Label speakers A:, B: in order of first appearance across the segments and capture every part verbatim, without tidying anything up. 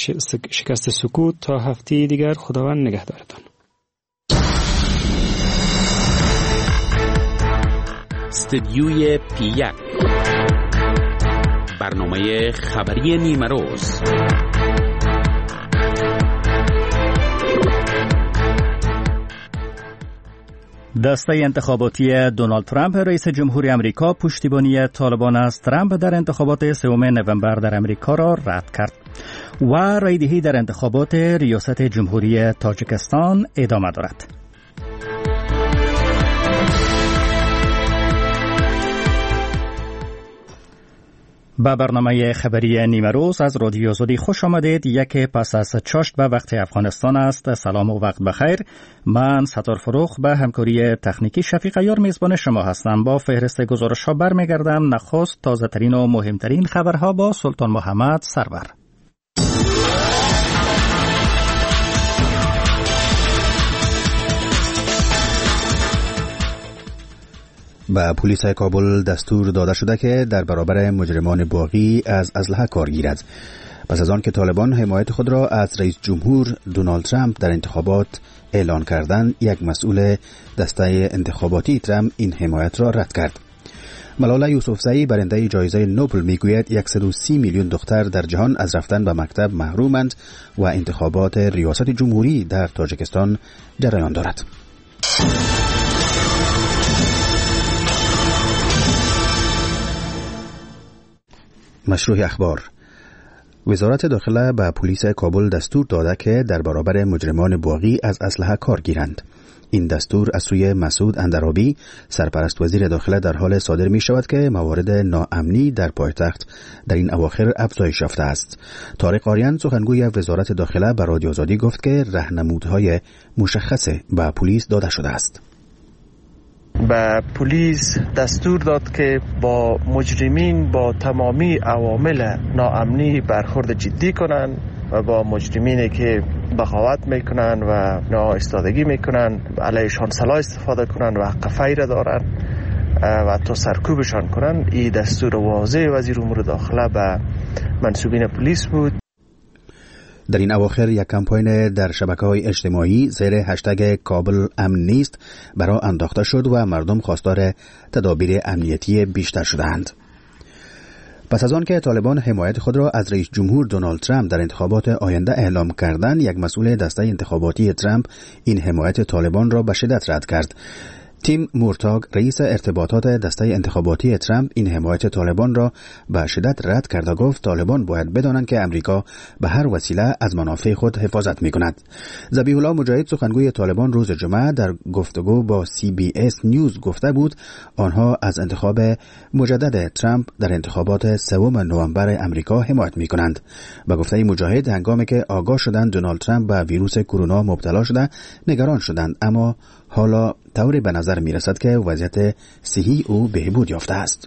A: شکست سکوت تا هفته دیگر. خداوند نگهدارتان.
B: استدیوی پی یک، برنامه خبری نیمه روز.
C: دسته انتخاباتی دونالد ترامپ رئیس جمهوری آمریکا پشتیبانی طالبان از ترامپ در انتخابات سوم نوامبر در آمریکا را رد کرد و رایدهی در انتخابات ریاست جمهوری تاجیکستان ادامه دارد. با برنامه خبری نیمه روز از رادیو آزادی خوش آمدید. یک پس از چاشت به وقت افغانستان است. سلام و وقت بخیر. من ستار فروخ به همکاری تکنیکی شفیق عیار میزبان شما هستم. با فهرست گزارش ها برمیگردم. نخست تازه ترین و مهمترین خبرها با سلطان محمد سرور.
D: به پلیس کابل دستور داده شده که در برابر مجرمان باغی از اسلحه کار گیرد. پس از آن که طالبان حمایت خود را از رئیس جمهور دونالد ترامپ در انتخابات اعلان کردند، یک مسئول دسته انتخاباتی ترامپ این حمایت را رد کرد. ملاله یوسفزئی برنده جایزه نوبل میگوید صد و سی میلیون دختر در جهان از رفتن به مکتب محرومند و انتخابات ریاست جمهوری در تاجیکستان جریان دارد. مشروع اخبار. وزارت داخله به پلیس کابل دستور داده که در برابر مجرمان باغی از اسلحه کار گیرند. این دستور از سوی مسعود اندرابی، سرپرست وزیر داخله، در حال صادر می شود که موارد ناامنی در پایتخت در این اواخر افزایش یافته است. طارق آریان، سخنگوی وزارت داخله، به رادیو آزادی گفت که راهنمودهای مشخص به پلیس داده شده است.
E: به پلیس دستور داد که با مجرمین با تمامی عوامل ناامنی برخورد جدی کنند و با مجرمینی که بغاوت میکنن و ناایستادگی میکنن علیشان سلاح استفاده کنن و حق فیر دارن و تا سرکوبشان کنن. این دستور واضح وزیر امور داخله به منصوبین پلیس بود.
D: در این اواخر یک کمپاین در شبکه‌های اجتماعی زیر هشتگ کابل امن نیست برای انداخته شد و مردم خواستار تدابیر امنیتی بیشتر شدند. پس از آن که طالبان حمایت خود را از رئیس جمهور دونالد ترامپ در انتخابات آینده اعلام کردند، یک مسئول دسته انتخاباتی ترامپ این حمایت طالبان را به شدت رد کرد. تیم مورتاگ، رئیس ارتباطات دسته انتخاباتی ترامپ، این حمایت طالبان را به شدت رد کرد و گفت طالبان باید بدانند که امریکا به هر وسیله از منافع خود حفاظت می‌کند. ذبیح الله مجاهد، سخنگوی طالبان، روز جمعه در گفتگو با سی بی اس نیوز گفته بود آنها از انتخاب مجدد ترامپ در انتخابات سوم نوامبر امریکا حمایت می‌کنند. به گفته مجاهد، هنگامی که آگاه شدند دونالد ترامپ به ویروس کرونا مبتلا شده، نگران شدند، اما حالا طوری به نظر می رسد که وضعیت صحی او بهبود یافته است.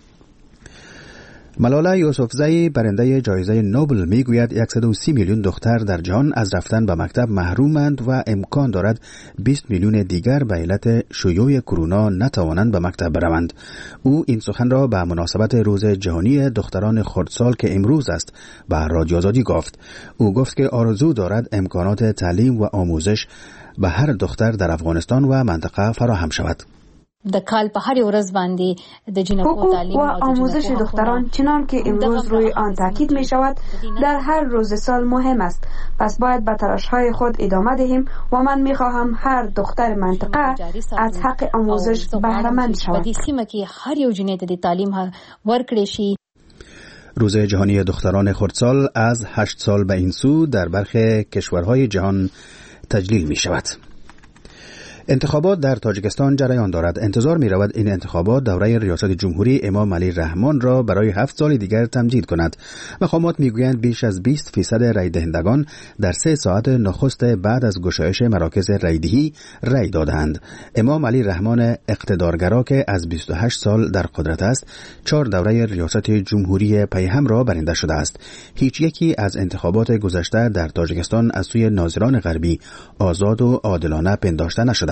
D: ملاله یوسفزئی برنده جایزه نوبل می گوید صد و سی میلیون دختر در جهان از رفتن به مکتب محرومند و امکان دارد بیست میلیون دیگر به علت شیوع کرونا نتوانند به مکتب بروند. او این سخن را به مناسبت روز جهانی دختران خردسال که امروز است به رادیو آزادی گفت. او گفت که آرزو دارد امکانات تعلیم و آموزش به هر دختر در افغانستان و منطقه فراهم شود.
F: د کال په هر ورځ باندې د جنکو تعلیم
G: و آموزش دختران چنان که امروز روی آن تاکید می شود در هر روز سال مهم است. پس باید به تلاش های خود ادامه دهیم و من می خواهم هر دختر منطقه از حق آموزش بهره مند شود.
F: په دې سیمه کې هر یو جنې ته د تعلیم ورکړل شي.
D: روز جهانی دختران خردسال از هشت سال به این سو در برخی کشورهای جهان تجلیل می شود. انتخابات در تاجیکستان جریان دارد. انتظار می رود این انتخابات دوره ریاست جمهوری امام علی رحمان را برای هفت سال دیگر تمدید کند. مقامات می گویند بیش از بیست فیصد رای دهندگان در سه ساعت نخست بعد از گشایش مراکز رایدهی رای دادند. امام علی رحمان اقتدارگرا که از بیست و هشت سال در قدرت است، چهار دوره ریاست جمهوری پیهم را برنده شده است. هیچ یکی از انتخابات گذشته در تاجیکستان از سوی ناظران غربی آزاد و عادلانه پنداشته نشده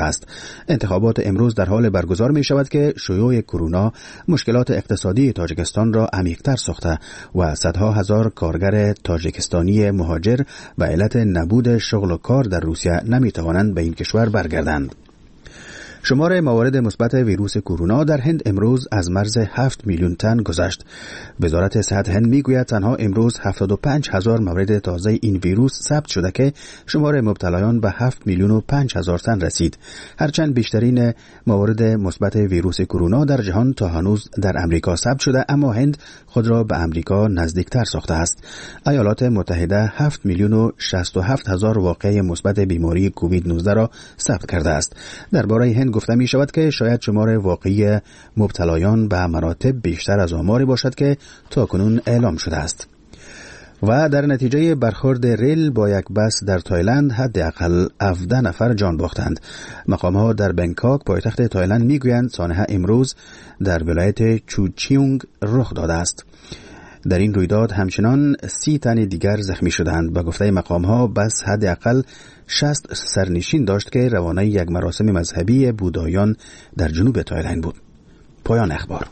D: است. انتخابات امروز در حال برگزار می شود که شیوع کرونا مشکلات اقتصادی تاجیکستان را عمیق‌تر ساخته و صدها هزار کارگر تاجیکستانی مهاجر به علت نبود شغل و کار در روسیه نمی توانند به این کشور برگردند. شمار موارد مثبت ویروس کرونا در هند امروز از مرز هفت میلیون تن گذشت. وزارت صحت هند میگوید تنها امروز هفتاد و پنج هزار مورد تازه این ویروس ثبت شده که شمار مبتلایان به هفت میلیون و پنج هزار تن رسید. هرچند بیشترین موارد مثبت ویروس کرونا در جهان تا هنوز در امریکا ثبت شده، اما هند خود را به امریکا نزدیکتر ساخته است. ایالات متحده هفت میلیون و شصت و هفت هزار واقعه مثبت بیماری کووید نوزده را ثبت کرده است. درباره هند گفته می شود که شاید شمار واقعی مبتلایان به مراتب بیشتر از آماری باشد که تاکنون اعلام شده است. و در نتیجه برخورد ریل با یک بس در تایلند حداقل هفده نفر جان باختند. مقام‌ها در بنکاک پایتخت تایلند میگویند سانحه امروز در ولایت چوچیونگ رخ داده است. در این رویداد همچنان سی تن دیگر زخمی شدند. به گفته مقام‌ها بس حداقل شصت سرنشین داشت که روانه یک مراسم مذهبی بودایان در جنوب تایلند بود. پایان اخبار.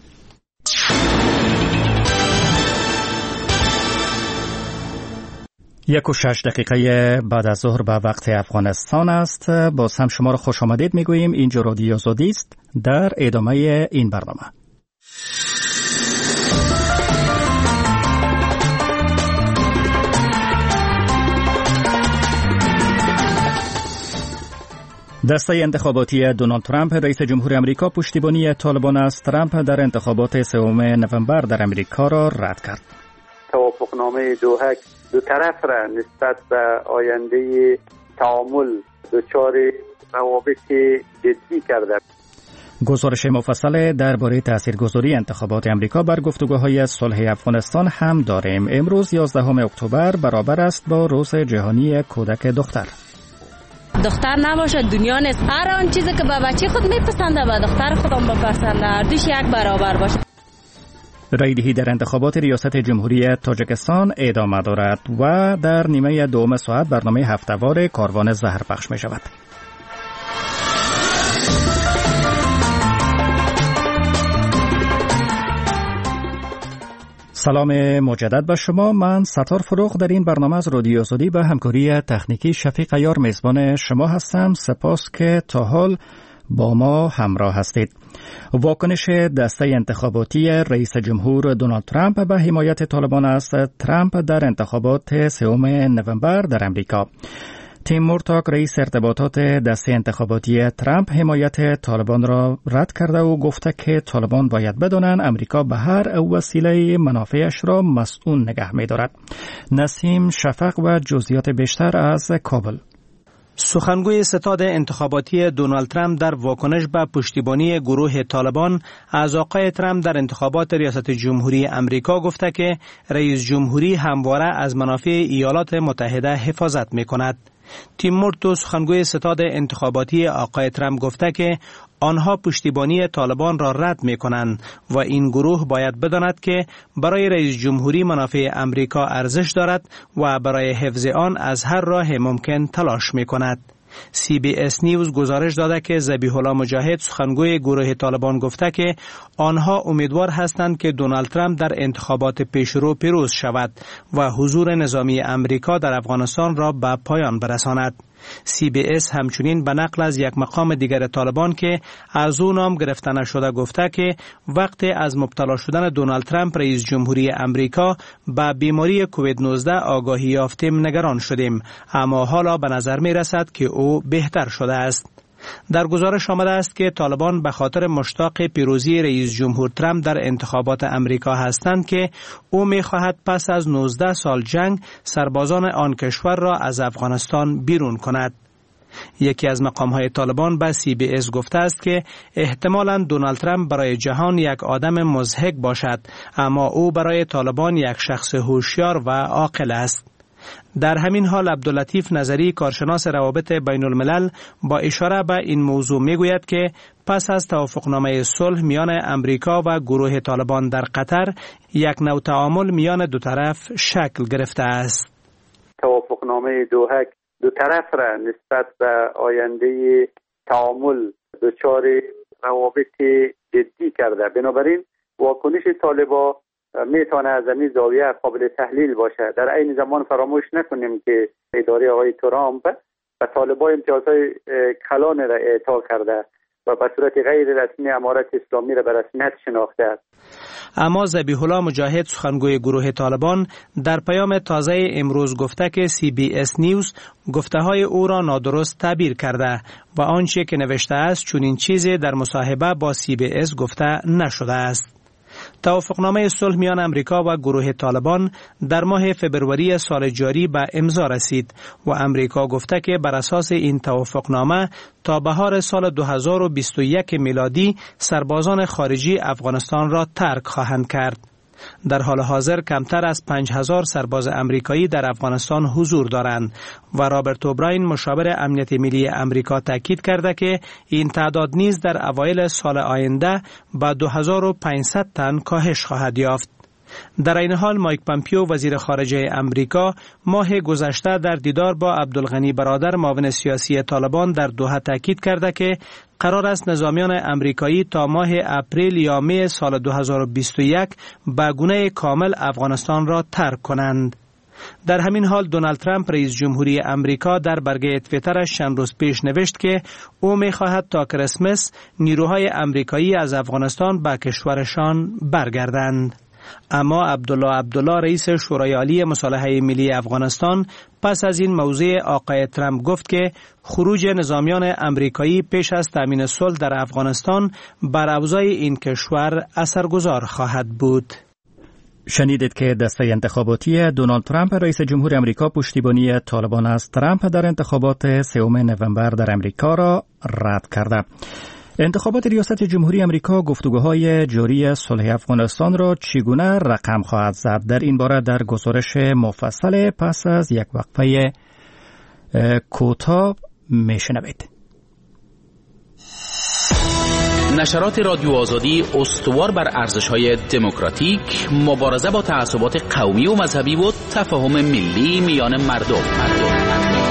C: یک و شش دقیقه بعد از ظهر به وقت افغانستان است. باز هم شما را خوش آمدید میگوییم. اینجا رادیو آزادی است. در ادامه این برنامه دسته انتخاباتی دونالد ترامپ رئیس جمهور امریکا پشتیبانی طالبان از ترامپ در انتخابات سوم نوامبر در امریکا را رد کرد.
H: توافقنامه دوحه دو طرف را نسبت به آینده تعامل دچار روابط جدی کرده.
C: گزارش مفصل درباره تاثیرگذاری انتخابات امریکا بر گفتگوهای صلح افغانستان هم داریم. امروز یازدهم اکتبر برابر است با روز جهانی کودک دختر.
I: دختر نباشه دنیا نیست. هر آن چیزی که به بچه خود میپسنده به دختر خودم بپسنده، هر دوش یک برابر باشه.
C: رایدهی در انتخابات ریاست جمهوری تاجیکستان ادامه دارد و در نیمه دوم ساعت برنامه هفته‌وار کاروان زهر پخش می شود. سلام مجدد به شما. من ستار فروغ در این برنامه از رادیو آزادی به همکاری تکنیکی شفیق عیار میزبان شما هستم. سپاس که تا حال با ما همراه هستید. واکنش دسته انتخاباتی رئیس جمهور دونالد ترامپ به حمایت طالبان از ترامپ در انتخابات سوم نوامبر در امریکا. تیم مورتاک رئیس ارتباطات دسته انتخاباتی ترامپ حمایت طالبان را رد کرده و گفته که طالبان باید بدانند امریکا به هر وسیله منافعش را مسئول نگه می‌دارد. نسیم شفق و جزئیات بیشتر از کابل.
J: سخنگوی ستاد انتخاباتی دونالد ترامپ در واکنش به پشتیبانی گروه طالبان از آقای ترامپ در انتخابات ریاست جمهوری امریکا گفته که رئیس جمهوری همواره از منافع ایالات متحده حفاظت می‌کند. تیم مورتو سخنگوی ستاد انتخاباتی آقای ترامپ گفته که آنها پشتیبانی طالبان را رد می کنند و این گروه باید بداند که برای رئیس جمهوری منافع امریکا ارزش دارد و برای حفظ آن از هر راه ممکن تلاش می کند. سی بی اس نیوز گزارش داده که ذبیح الله مجاهد سخنگوی گروه طالبان گفته که آنها امیدوار هستند که دونالد ترامپ در انتخابات پیشرو پیروز شود و حضور نظامی امریکا در افغانستان را به پایان برساند. سی بی اس همچنین به نقل از یک مقام دیگر طالبان که از او نام گرفته نشده گفته که وقتی از مبتلا شدن دونالد ترامپ رئیس جمهوری امریکا به بیماری کووید نوزده آگاهی یافتیم نگران شدیم، اما حالا به نظر می رسد که او بهتر شده است. در گزارش آمده است که طالبان به خاطر مشتاق پیروزی رئیس جمهور ترامپ در انتخابات امریکا هستند که او می خواهد پس از نوزده سال جنگ سربازان آن کشور را از افغانستان بیرون کند. یکی از مقام‌های طالبان به سی بی اس گفته است که احتمالاً دونالد ترامپ برای جهان یک آدم مضحک باشد، اما او برای طالبان یک شخص هوشیار و عاقل است. در همین حال عبداللطیف نظری کارشناس روابط بین الملل با اشاره به این موضوع میگوید که پس از توافقنامه صلح میان امریکا و گروه طالبان در قطر یک نوع تعامل میان دو طرف شکل گرفته است.
H: توافقنامه دوحه دو طرف را نسبت به آینده تعامل دچار روابط جدی کرده. بنابراین واکنش طالبان میتونه از این زاویه قابل تحلیل باشه. در عین زمان فراموش نکنیم که اداره آقای ترامپ و طالبان امتیازهای کلان را اعطا کرده و به صورت غیر رسمی امارت اسلامی را به رسمیت شناخته است.
J: اما ذبیح الله مجاهد سخنگوی گروه طالبان در پیام تازه امروز گفته که سی بی اس نیوز گفته های او را نادرست تعبیر کرده و آنچه که نوشته است چون این چیزی در مصاحبه با سی بی اس گفته نشده است. توافقنامه صلح میان امریکا و گروه طالبان در ماه فبروری سال جاری به امضا رسید و امریکا گفته که بر اساس این توافقنامه تا بهار سال دو هزار و بیست و یک میلادی سربازان خارجی افغانستان را ترک خواهند کرد. در حال حاضر کمتر از پنج هزار سرباز امریکایی در افغانستان حضور دارند و رابرت اوبراین مشاور امنیت ملی امریکا تاکید کرده که این تعداد نیز در اوایل سال آینده به دو هزار و پانصد تن کاهش خواهد یافت. در این حال مایک پامپیو وزیر خارجه امریکا ماه گذشته در دیدار با عبدالغنی برادر معاون سیاسی طالبان در دوحه تاکید کرده که قرار است نظامیان امریکایی تا ماه اپریل یا می سال دو هزار و بیست و یک به گونه کامل افغانستان را ترک کنند. در همین حال دونالد ترامپ رئیس جمهوری امریکا در برگه توییترش چند روز پیش نوشت که او می‌خواهد تا کریسمس نیروهای امریکایی از افغانستان به کشورشان برگردند. اما عبدالله عبدالله رئیس شورای عالی مصالحه ملی افغانستان پس از این موضوع آقای ترامپ گفت که خروج نظامیان امریکایی پیش از تامین صلح در افغانستان بر اوضاع این کشور اثرگذار خواهد بود.
C: شنیدید که دسته انتخاباتی دونالد ترامپ رئیس جمهور امریکا پشتیبانی طالبان از ترامپ در انتخابات سوم نوامبر در امریکا را رد کرده. انتخابات ریاست جمهوری امریکا گفتگوهای جاری صلح افغانستان را چگونه رقم خواهد زد؟ در این باره در گزارش مفصل پس از یک وقفه کوتاه میشنوید.
B: نشرات رادیو آزادی استوار بر ارزش‌های دموکراتیک، مبارزه با تعصبات قومی و مذهبی و تفاهم ملی میان مردم. مردم.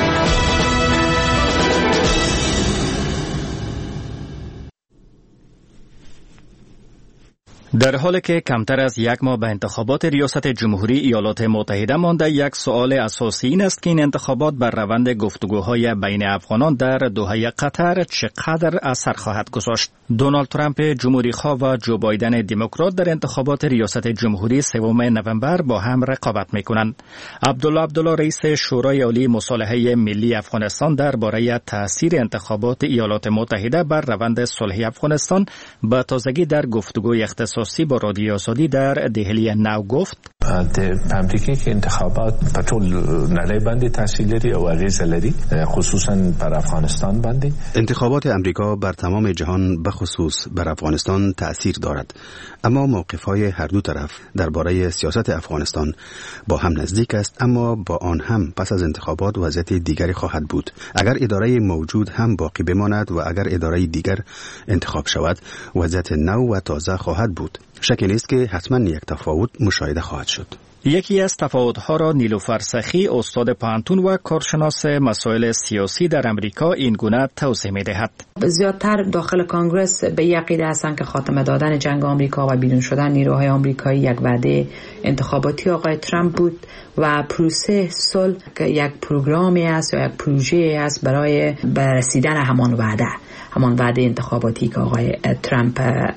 C: در حالی که کمتر از یک ماه به انتخابات ریاست جمهوری ایالات متحده مانده، یک سوال اساسی این است که این انتخابات بر روند گفتگوهای بین افغانان در دوحه قطر چقدر اثر خواهد گذاشت. دونالد ترامپ جمهوری‌خواه و جو بایدن دموکرات در انتخابات ریاست جمهوری سوم نوامبر با هم رقابت می‌کنند. عبدالله عبدالله رئیس شورای عالی مصالحه ملی افغانستان درباره تاثیر انتخابات ایالات متحده بر روند صلح افغانستان به تازگی در گفتگوی اختصاصی با رادیو آزادی در دهلی نو گفت:
K: د امریکا کې انتخابات په ټول نړۍ باندې تاثیر لري او اغیز لري، خصوصا بر افغانستان باندې.
D: انتخابات امریکا بر تمام جهان به خصوص بر افغانستان تأثیر دارد، اما موقف‌های هر دو طرف درباره سیاست افغانستان با هم نزدیک است، اما با آن هم پس از انتخابات وضعیت دیگری خواهد بود. اگر اداره موجود هم باقی بماند و اگر اداره دیگر انتخاب شود، وضعیت نو و تازه خواهد بود. شکی نیست که حتما یک تفاوت مشاهده خواهد شد.
C: یکی از تفاوت‌ها را نیلوفر سخی، استاد پانتون و کارشناس مسائل سیاسی در امریکا، این گونه توضیح می‌دهد.
L: زیادتر داخل کانگرس به یک عقیده هستند که خاتمه دادن جنگ آمریکا و بیرون شدن نیروهای آمریکایی یک وعده انتخاباتی آقای ترامپ بود و پروسه صلح که یک پروگرامی است یا یک پروژه است برای برسیدن همان وعده همان وعده انتخاباتی که آقای ترامپ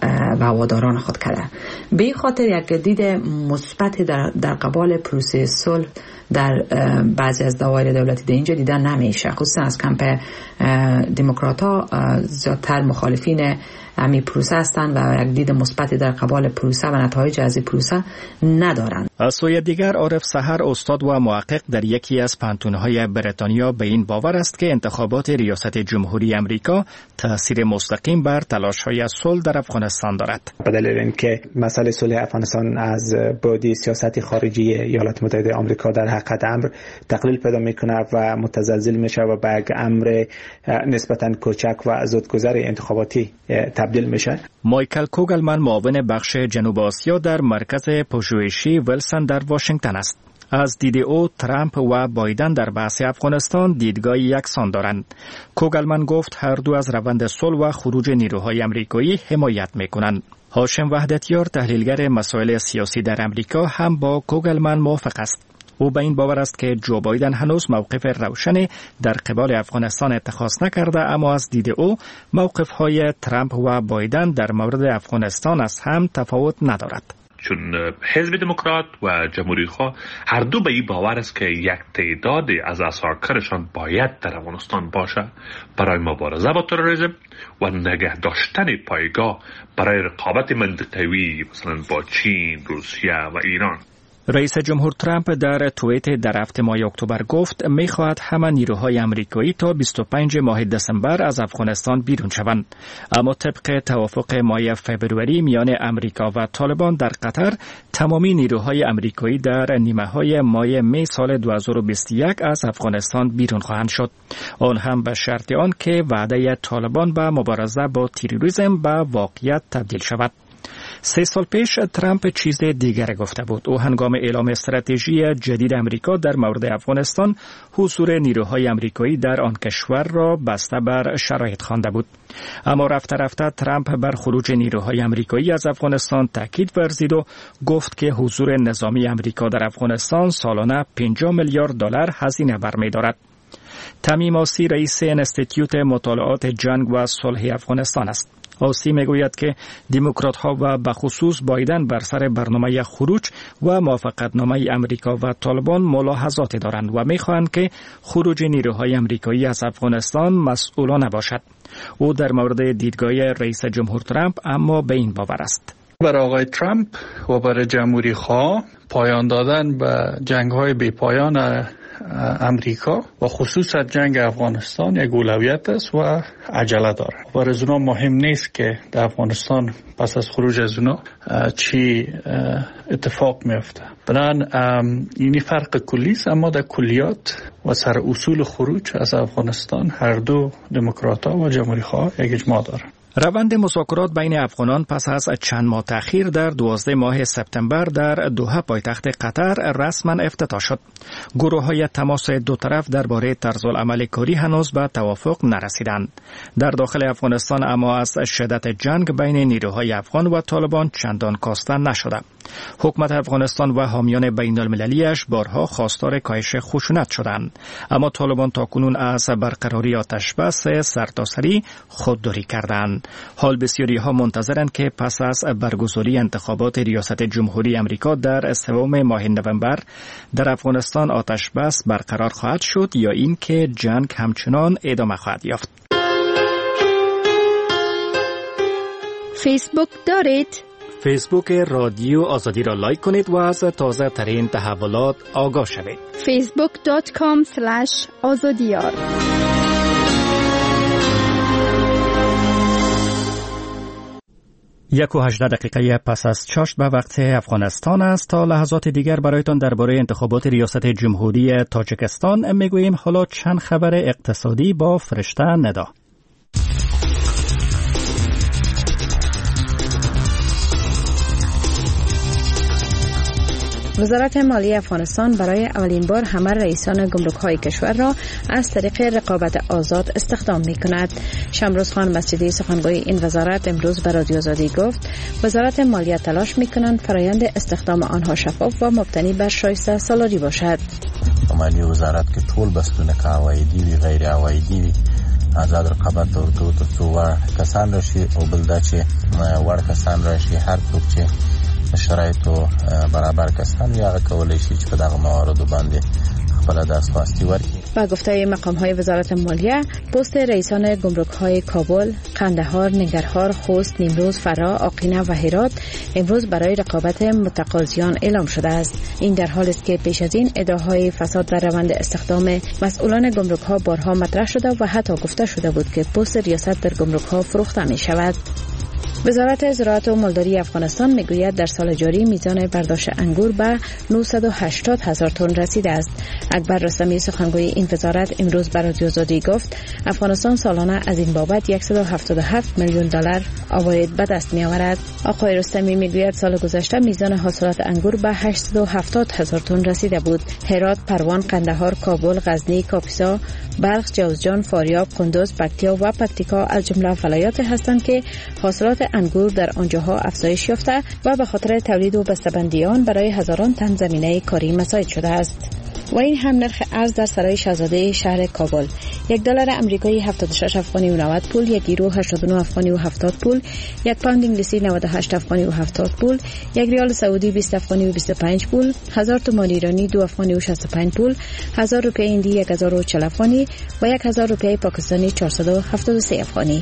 L: و هواداران خود کرده. به این خاطر یک دید مثبت در در قبال پروسه صلح در بعضی از دوایر دولتی در اینجا دیدن نمیشه، خصوصا از کمپ دموکرات‌ها زیادتر مخالفین همین پروسه هستند و یک دید مثبت در قبال پروسه و نتایج از این پروسه ندارند.
C: از سوی دیگر عارف سحر، استاد و محقق در یکی از پانتون‌های بریتانیا، به این باور است که انتخابات ریاست جمهوری امریکا تأثیر مستقیم بر تلاش‌های صلح در افغانستان دارد.
M: به دلیل اینکه مسئله صلح افغانستان از بعد سیاست خارجی ایالات متحده آمریکا در حقیقت امر تقلیل پیدا میکنه و متزلزل میشه و به یک امر نسبتاً کوچک و زودگذر انتخاباتی تبدیل میشه.
C: مایکل کوگلمن، معاون بخش جنوب آسیا در مرکز پژوهشی ویلسون در واشنگتن است. از دید او ترامپ و بایدن در بحث افغانستان دیدگاه یکسان دارند. کوگلمن گفت هر دو از روند صلح و خروج نیروهای آمریکایی حمایت میکنند. هاشم وحدتیار تحلیلگر مسائل سیاسی در امریکا هم با کوگلمن موافق است. او به این باور است که جو بایدن هنوز موقف روشنی در قبال افغانستان اتخاذ نکرده، اما از دید او موقف‌های ترامپ و بایدن در مورد افغانستان از هم تفاوت ندارد.
N: چون حزب دموکرات و جمهوری خواه هر دو به این باور است که یک تعداد از اساکرشان باید در افغانستان باشه برای مبارزه با تروریسم و نگه داشتن پایگاه برای رقابت منطقوی مثلا با چین، روسیه و ایران.
C: رئیس جمهور ترامپ در توییت در هفته ماه اکتبر گفت می‌خواهد همه نیروهای آمریکایی تا بیست و پنجم ماه دسامبر از افغانستان بیرون شوند. اما طبق توافق ماه فبروری میان آمریکا و طالبان در قطر، تمامی نیروهای آمریکایی در نیمه‌های ماه می سال دو هزار و بیست و یک از افغانستان بیرون خواهند شد. آن هم به شرط آن که وعده طالبان به مبارزه با تروریسم به واقعیت تبدیل شود. سه سال پیش ترامپ چیز دیگر گفته بود. او هنگام اعلام استراتژی جدید امریکا در مورد افغانستان، حضور نیروهای آمریکایی در آن کشور را بسته بر شرایط خوانده بود. اما رفته رفته ترامپ بر خروج نیروهای آمریکایی از افغانستان تاکید ورزید و گفت که حضور نظامی آمریکا در افغانستان سالانه پنجاه میلیارد دلار هزینه برمی‌دارد. تمیم آسی رئیس انستیتیوت مطالعات جنگ و صلح افغانستان است. آسی میگوید که دموکرات ها و به خصوص بایدن بر سر برنامه خروج و موافقتنامه امریکا و طالبان ملاحظات دارند و میخواهند که خروج نیروهای امریکایی از افغانستان مسئولانه باشد. او در مورد دیدگاه رئیس جمهور ترامپ اما به این باور است.
O: برای آقای ترامپ و برای جمهوری خواه پایان دادن به جنگ های بی پایان امریکا و خصوصا جنگ افغانستان یک اولویت است و عجله داره. برای از اونا مهم نیست که در افغانستان پس از خروج از اونا چی اتفاق میفته. بنابراین اینی فرق کلی است، اما در کلیات و سر اصول خروج از افغانستان هر دو دموکرات‌ها و جمهوری خواه یک اجماع دارند.
C: روند مذاکرات بین افغانان پس از چند ماه تأخیر در دوازده ماه سپتامبر در دوحه پایتخت قطر رسما افتتاح شد. گروه‌های تماس دو طرف درباره طرزالعمل کاری هنوز به توافق نرسیدند. در داخل افغانستان اما از شدت جنگ بین نیروهای افغان و طالبان چندان کاسته نشده. حکومت افغانستان و حامیان بین المللیش بارها خواستار کاهش خشونت شدند، اما طالبان تاکنون از برقراری آتش بس سرتاسری خودداری کردند. حال بسیاری ها منتظرند که پس از برگزاری انتخابات ریاست جمهوری امریکا در سوم ماه نوامبر در افغانستان آتش بس برقرار خواهد شد یا اینکه جنگ همچنان ادامه خواهد یافت.
P: فیسبوک دارید؟
C: فیسبوک رادیو آزادی را لایک کنید و از تازه ترین تحولات آگاه شوید.
P: فیسبوک دات کام اسلش آزادیار.
C: یک و هجده دقیقه پس از چاشت به وقت افغانستان است. تا لحظات دیگر برایتان درباره انتخابات ریاست جمهوری تاجیکستان میگوییم. حالا چند خبر اقتصادی با فرشته ندا.
L: وزارت مالی افغانستان برای اولین بار همه رئیسان گمرک‌های کشور را از طریق رقابت آزاد استخدام می‌کند. شمروز خان مسجدی سخنگوی این وزارت امروز به رادیو آزادی گفت وزارت مالیه تلاش می‌کند فرآیند استخدام آنها شفاف و مبتنی بر شایسته سالاری باشد.
Q: مالی وزارت که ټول بستونه که عوایدی وی غیر عوایدی وی آزاد رقابت ورکو ترڅو کسان راشي او بل دا چې وړ کسان راشي هر څوک چې شرایطو برابر کسان یا کولای شي چې په دغه مواردو باندې خپل دستخواستی ورکړي.
L: با گفته مقام‌های وزارت مالیه پست رئیسان گمرک‌های کابل، قندهار، ننگرهار، خوست، نیمروز، فرا، آقینه و هرات امروز برای رقابت متقاضیان اعلام شده است. این در حالی است که پیش از این ادعاهای فساد در روند استخدام مسئولان گمرک‌ها بارها مطرح شده و حتی گفته شده بود که پست ریاست در گمرک‌ها فروخته می‌شود. وزارت زراعت و مالداری افغانستان میگوید در سال جاری میزان برداشت انگور به نهصد و هشتاد هزار تن رسیده است. اکبر رستمی سخنگوی این وزارت امروز به رادیو آزادی گفت افغانستان سالانه از این بابت صد و هفتاد و هفت میلیون دلار عواید به دست می آورد. آقای رستمی میگوید سال گذشته میزان حاصلات انگور به هشتصد و هفتاد هزار تن رسیده بود. هرات، پروان، قندهار، کابل، غزنی، کاپیسا، بلخ، جوزجان، فاریاب، قندوز، پکتیا و پکتیکا از جمله ولایات هستند که حاصلات انگور در آنجاها افزایش یافته و به خاطر تولید و بسته‌بندی آن برای هزاران تن زمینه کاری مساعد شده است. و این هم نرخ ارز در سرای شاهزاده شهر کابل: یک دلار امریکایی هفتاد و شش افغانی و نود پول، یک یورو هشتاد و نه افغانی و هفتاد پول، یک پوند انگلیسی نود و هشت افغانی و هفتاد پول، یک ریال سعودی بیست افغانی و بیست و پنج پول، هزار تومان ایرانی دو افغانی و شصت و پنج پول، هزار روپیه هندی یک هزار و چهل افغانی و یک هزار روپیه پاکستانی چهارصد و هفتاد و سه افغانی.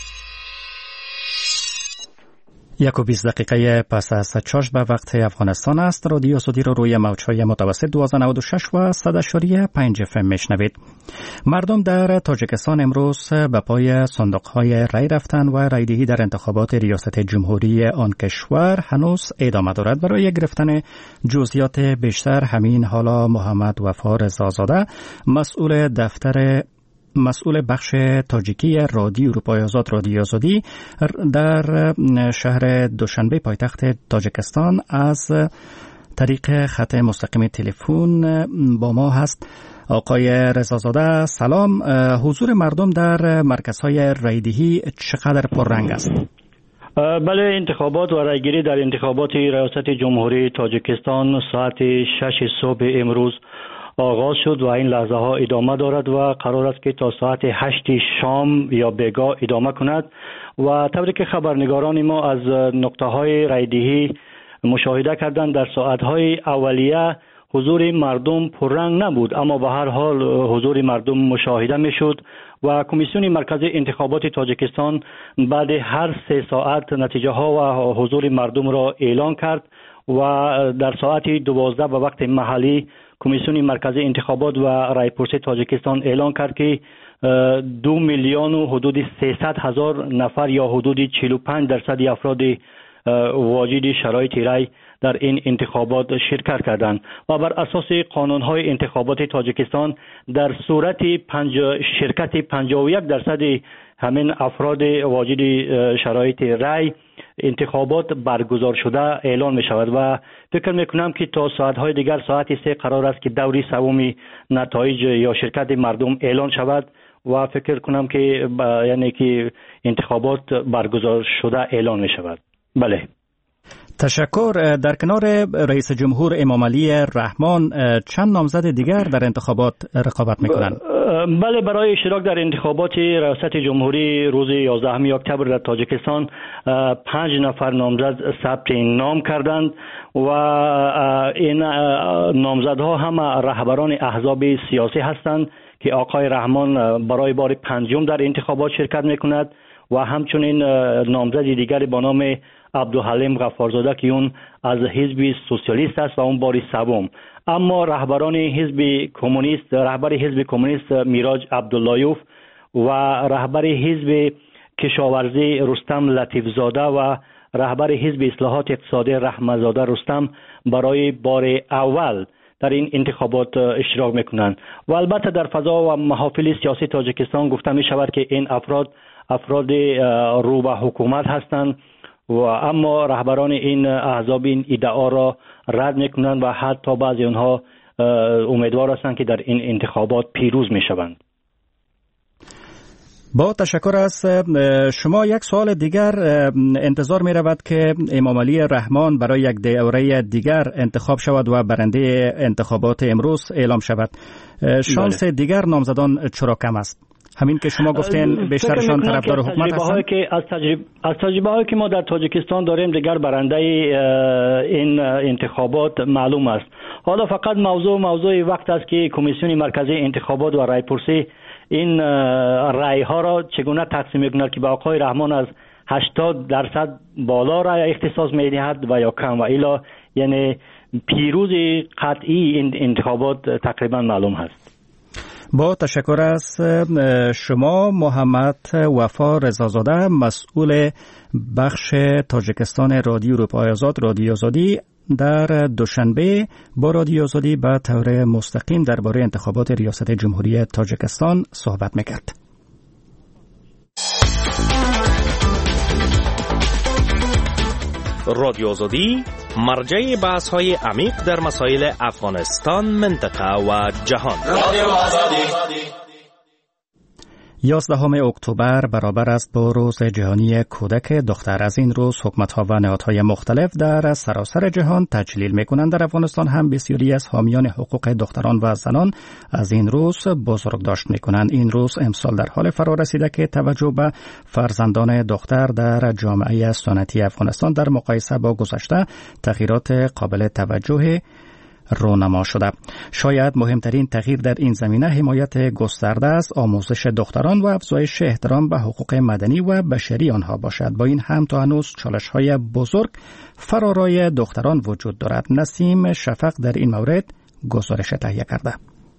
C: یک و بیست دقیقه پس از چاش به وقت افغانستان است. رادیو آزادی را روی موج‌های متوسط دویست و نود و شش و صد و پنج اف ام میشنوید. مردم در تاجیکستان امروز به پای صندوق‌های رای رفتن و رایدهی در انتخابات ریاست جمهوری آن کشور هنوز ادامه دارد. برای گرفتن جزئیات بیشتر همین حالا محمد وفا رضازاده، مسئول دفتر مسئول بخش تاجیکی رادیو اروپای آزاد رادیو آزادی در شهر دوشنبه پایتخت تاجیکستان، از طریق خط مستقیم تلفن با ما هست. آقای رضازاده سلام. حضور مردم در مرکزهای رایدهی چقدر پررنگ است؟
R: بله، انتخابات و رایگیری در انتخابات ریاست جمهوری تاجیکستان ساعت شش صبح امروز آغاز شد و این لحظه ها ادامه دارد و قرار است که تا ساعت هشت شام یا بیگاه ادامه کند. و طوری که خبرنگاران ما از نقطه های رایدهی مشاهده کردند، در ساعت های اولیه حضور مردم پررنگ نبود، اما به هر حال حضور مردم مشاهده می شد و کمیسیون مرکزی انتخابات تاجیکستان بعد هر سه ساعت نتیجه ها و حضور مردم را اعلان کرد و در ساعت دوازده به وقت محلی کمیسیون مرکزی انتخابات و رایپرسی تاجیکستان اعلان کرد که دو میلیون و حدود سیصد هزار نفر یا حدود چهل و پنج درصد افراد واجد شرایط رای در این انتخابات شرکت کردند و بر اساس قانون‌های انتخابات تاجیکستان در صورت پنج شرکت پنجاه و یک درصد همین افراد واجد شرایط رای انتخابات برگزار شده اعلان می شود و فکر می کنم که تا ساعت‌های دیگر ساعت سه قرار است که دوری سوم نتایج یا شرکت مردم اعلان شود و فکر کنم که یعنی که انتخابات برگزار شده اعلان می شود. بله.
C: تشکر. در کنار رئیس جمهور امام علی رحمان چند نامزد دیگر در انتخابات رقابت میکنند؟
R: بله، برای اشتراک در انتخابات ریاست جمهوری روز یازدهم اکتبر در تاجیکستان پنج نفر نامزد ثبت نام کردند و این نامزدها هم رهبران احزاب سیاسی هستند که آقای رحمان برای بار پنجم در انتخابات شرکت میکند و همچنین نامزد دیگری با نام عبدالحلیم غفارزاده که اون از حزب سوسیالیست است و اون بار سوم. اما رهبران حزب کمونیست، رهبر حزب کمونیست میراج عبداللهیوف و رهبر حزب کشاورزی رستم لطیفزاده و رهبر حزب اصلاحات اقتصادی رحمتزاده رستم برای بار اول در این انتخابات اشتراک میکنند و البته در فضا و محافل سیاسی تاجیکستان گفته می شود که این افراد افراد رو به حکومت هستند و اما رهبران این احزاب این ادعا را رد میکنند و حتی بعضی اونها امیدوار هستند که در این انتخابات پیروز میشوند.
C: با تشکر از شما. یک سوال دیگر انتظار می رود که امام علی رحمان برای یک دوره دیگر انتخاب شود و برنده انتخابات امروز اعلام شود. شانس بله. دیگر نامزدان چرا کم است؟ همین که شما گفتین بیشترشان طرفدار حکومت هستند.
R: که از تجربه از تجربه هایی که ما در تاجیکستان داریم دیگر برنده این انتخابات معلوم است. حالا فقط موضوع موضوع وقت است که کمیسیون مرکزی انتخابات و رایپرسی این رای ها را چگونه تقسیم می‌کند که به آقای رحمان از هشتاد درصد بالا رای اختصاص می‌دهد و یا کم و الا یعنی پیروز قطعی این انتخابات تقریبا معلوم هست.
C: با تشکر از شما محمد وفا رضازاده، مسئول بخش تاجیکستان رادیو اروپای آزاد رادیو آزادی، در دوشنبه با رادیو آزادی به طور مستقیم درباره انتخابات ریاست جمهوری تاجیکستان صحبت می‌کرد.
S: رادیو آزادی مرجع بحث‌های عمیق در مسائل افغانستان، منطقه و جهان. رادیو آزادی.
C: یازدهم اکتبر برابر است با روز جهانی کودک دختر. از این روز حکومت‌ها و نهادهای مختلف در سراسر جهان تجلیل می‌کنند. در افغانستان هم بسیاری از حامیان حقوق دختران و زنان از این روز بزرگداشت می‌کنند. این روز امسال در حال فرا رسیده که توجه به فرزندان دختر در جامعه سنتی افغانستان در مقایسه با گذشته تغییرات قابل توجه رونما شده. شاید مهمترین تغییر در این زمینه حمایت گسترده است آموزش دختران و افزایش احترام به حقوق مدنی و بشری آنها باشد. با این هم تا هنوز چالش‌های بزرگ فرارای دختران وجود دارد. نسیم شفق در این مورد گزارش تهیه کرده.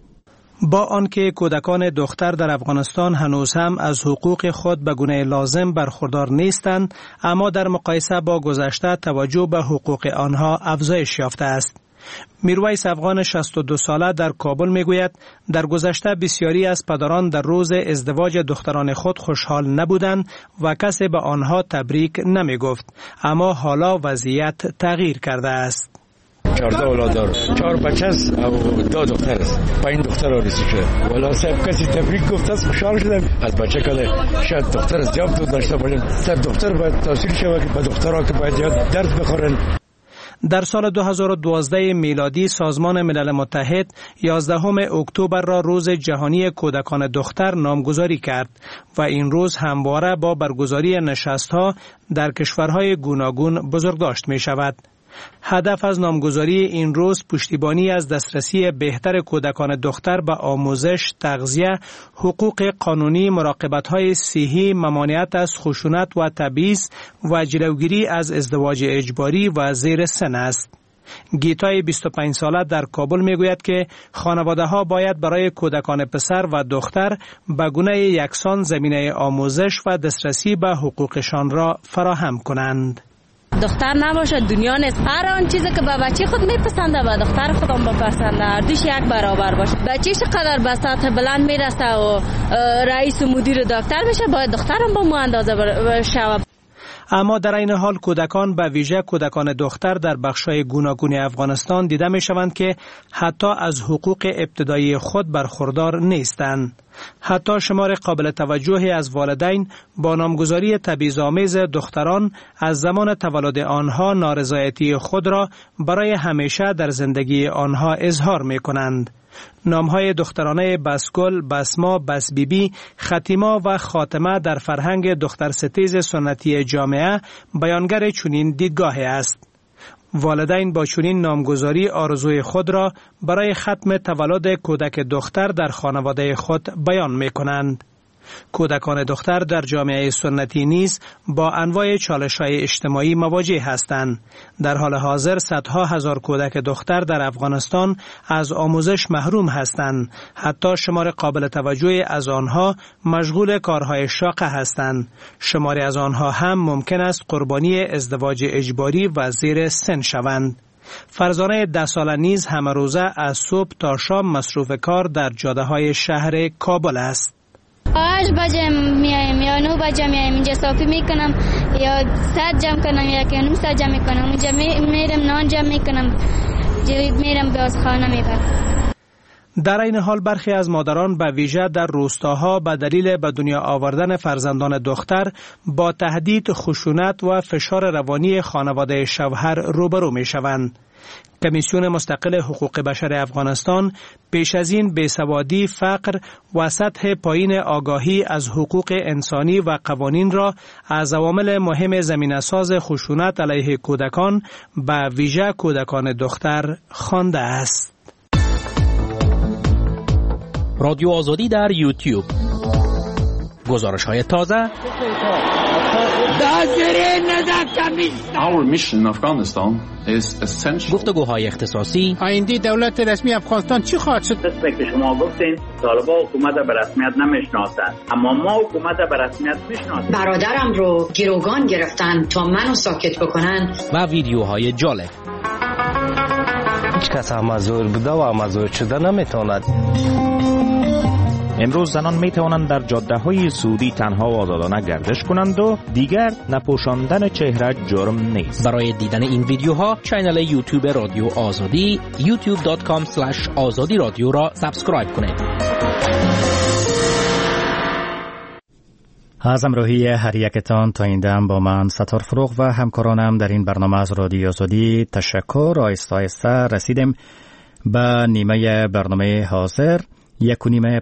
J: با آنکه کودکان دختر در افغانستان هنوز هم از حقوق خود به گونه لازم برخوردار نیستند، اما در مقایسه با گذشته توجه به حقوق آنها افزایش یافته است. میرویس افغان شصت و دو ساله در کابل میگوید در گذشته بسیاری از پدران در روز ازدواج دختران خود خوشحال نبودند و کسی به آنها تبریک نمی گفت، اما حالا وضعیت تغییر کرده است.
T: چهارده اولاد دارم، چهار بچه است و دو دختر است. پنج دختر آرزو شده. والا صاحب کسی تبریک گفت است خوشحال شدم. از بچه کله شاید دختر است جواب تو داشته باشم. سر دختر باید تحصیل شود، به دخترها که باید یاد درس بخورن.
J: در سال دو هزار و دوازده میلادی سازمان ملل متحد یازدهم اکتبر را روز جهانی کودکان دختر نامگذاری کرد و این روز همواره با برگزاری نشست‌ها در کشورهای گوناگون بزرگداشت می شود. هدف از نامگذاری این روز پشتیبانی از دسترسی بهتر کودکان دختر به آموزش، تغذیه، حقوق قانونی، مراقبت‌های صحی، ممانعت از خشونت و تبعیض و جلوگیری از ازدواج اجباری و زیر سن است. گیتای بیست و پنج ساله در کابل میگوید که خانواده‌ها باید برای کودکان پسر و دختر به گونه یکسان زمینه آموزش و دسترسی به حقوقشان را فراهم کنند.
I: دختر نباشه دنیا نیست. هر آن چیزی که به بچه خود میپسنده به دختر خودم بپسنده، هر دوش یک برابر باشه. بچه چقدر به سطح بلند میرسه و رئیس و مدیر دفتر میشه، باید دخترم با مو اندازه بشه.
J: اما در این حال کودکان به ویژه کودکان دختر در بخش‌های گوناگون افغانستان دیده می‌شوند که حتی از حقوق ابتدایی خود برخوردار نیستند. حتی شمار قابل توجهی از والدین با نامگذاری تبعیض‌آمیز دختران از زمان تولد آنها نارضایتی خود را برای همیشه در زندگی آنها اظهار می‌کنند. نامهای دخترانه بسگل، بسما، بسبیبی، ختیما و خاتمه در فرهنگ دخترستیز سنتی جامعه بیانگر چنین دیدگاهی است. والدین با چنین نامگذاری آرزوی خود را برای ختم تولد کودک دختر در خانواده خود بیان می کنند. کودکان دختر در جامعه سنتی نیز با انواع چالش‌های اجتماعی مواجه هستند. در حال حاضر صدها هزار کودک دختر در افغانستان از آموزش محروم هستند. حتی شمار قابل توجهی از آنها مشغول کارهای شاق هستند. شماری از آنها هم ممکن است قربانی ازدواج اجباری و زیر سن شوند. فرزانه ده ساله نیز همه روزه از صبح تا شام مصروف کار در جاده‌های شهر کابل است.
U: هشت بجه میایم یا نه بجه میایم، اینجا صافی میکنم یا ساعت جمع کنم یا که نیم ساعت جمع میکنم، اونجا میرم نان جمع میکنم، میرم گازخانه میبرم.
J: در این حال برخی از مادران به ویژه در روستاها به دلیل به دنیا آوردن فرزندان دختر با تهدید، خشونت و فشار روانی خانواده شوهر روبرو میشوند. کمیسیون مستقل حقوق بشر افغانستان پیش از این بیسوادی، فقر و سطح پایین آگاهی از حقوق انسانی و قوانین را از عوامل مهم زمینه‌ساز خشونت علیه کودکان به ویژه کودکان دختر خوانده است.
B: رادیو آزادی در یوتیوب. گزارش‌های تازه،
A: Our mission in Afghanistan is essential.
B: گفتگوهای اختصاصی.
V: آینده دولت رسمی افغانستان چی خواهد شد؟
W: مثل که شما گفتین طالبان حکومت به رسمیت نمیشناسند، اما ما حکومت به رسمیت میشناسیم.
X: برادرم رو گروگان گرفتن تا منو ساکت بکنن.
B: و ویدیوهای جالب.
Y: هیچ کس امازور بوده و امازور شده نمیتواند.
Z: امروز زنان می توانند در جاده های سعودی تنها و آزادانه گردش کنند و دیگر نپوشاندن چهره جرم نیست.
B: برای دیدن این ویدیوها کانال یوتیوب رادیو آزادی یوتیوب دات کام اسلش آزادی رادیو را سابسکرایب کنید.
C: از همراهی هر یکتان تا این دم با من ستار فروغ و همکارانم در این برنامه از رادیو آزادی تشکر. آیسته آیسته رسیدیم به نیمه برنامه حاضر. یک و نیمه